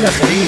يا خليل.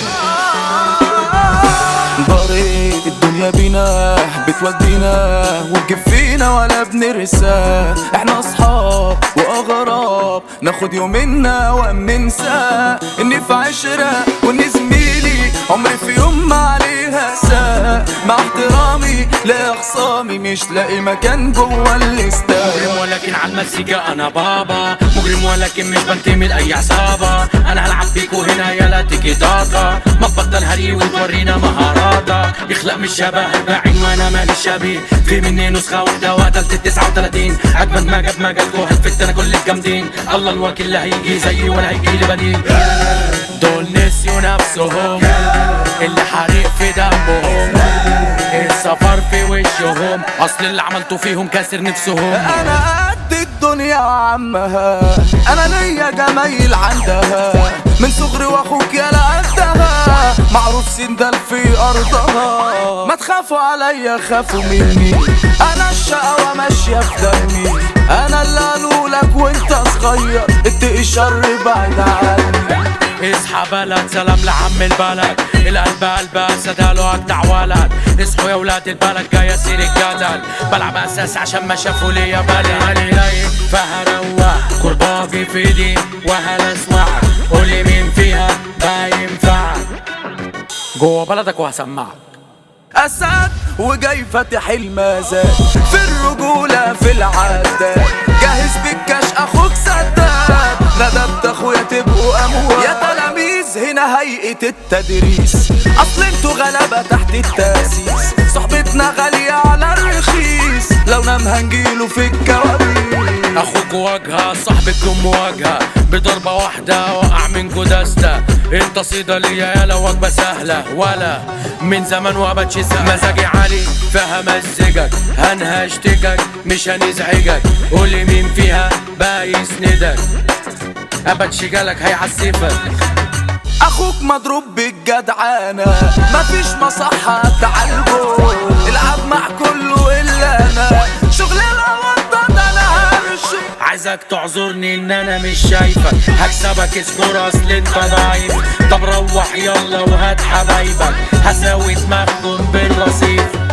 ضريت الدنيا بينا بتودينا وتجيب فينا ولا بنرسى، احنا اصحاب واغراب ناخد يومنا وننسى، اني في عشرة واني زميلي عمري في يوم ما عليها ساء، مع احترامي لاخصامي مش لاقي مكان جوا الاستاد. مجرم ولكن على المزيكا انا بابا، مجرم ولكن مش بنتمي لاي عصابة، انا هلعب بيكو هنا يلا تيكي تاكا، ما تبطل هري وتورينا مهاراتك، يخلق مش شبه 40 وانا مالي شبيه، في مني نسخة واحدة وقتلت 39، اجمد ما جاب مجالكو هلفت انا كل الجامدين، الله الوكيل لا هيجي زيي ولا هيجيلي بديل. دول نسيوا نفسهم اللي حريق في دمهم، السفر في وشهم، اصل اللي عملته فيهم كاسر نفسهم. انا قد الدنيا وعمها، انا ليا جمايل عندها، من صغري واخوك يا لقدها، معروف سندل في ارضها، ما تخافوا عليا خافوا مني، انا الشقاوة ماشية في دمي، انا اللي قالولك وانت صغير اتقي الشر بعد عني. اصحى بلد سلام لعم البلد، القلب قلب اسد قالوا اجدع ولد، اصحوا يا ولاد البلد جاي اسير الجدل، بلعب اساس عشان ما شافوا ليا بلد، علي رايق فهروق كرباجي في ايدي وهلسوعك، قولي مين فيها ما ينفعك، جوا بلدك وهسمعك. اسد وجاي فاتح المزاد، في الرجولة في العداد، جاهز بالكاش اخوك سداد، ندبت اخويا تبقوا اموال، يا تلاميذ هنا هيئة التدريس، اصل انتوا غلبة تحت التاسيس، صحبتنا غالية على الرخيص، لو نام هنجيله في الكوابيس. اخوك واجهة صاحبكم مواجهة، بضربة واحدة وقع من جداسته، انت صيدة ليا يالا وجبة سهلة، ولا من زمان وابد مزاجي عالي فهمزجك، هنهشتكك مش هنزعجك، قولي مين فيها بقى يسندك، ابد شجالك هيعسفك. اخوك مضروب بالجدعانة، مفيش مصحة تعالجه، العب مع كله الا انا، شغل الأوضة ده انا هرشه. عايزك تعذرني ان انا مش شايفك، هكسبك اسكور اصل انت ضعيف، طب روح يلا وهات حبايبك، هساوي دماغكم بالرصيف.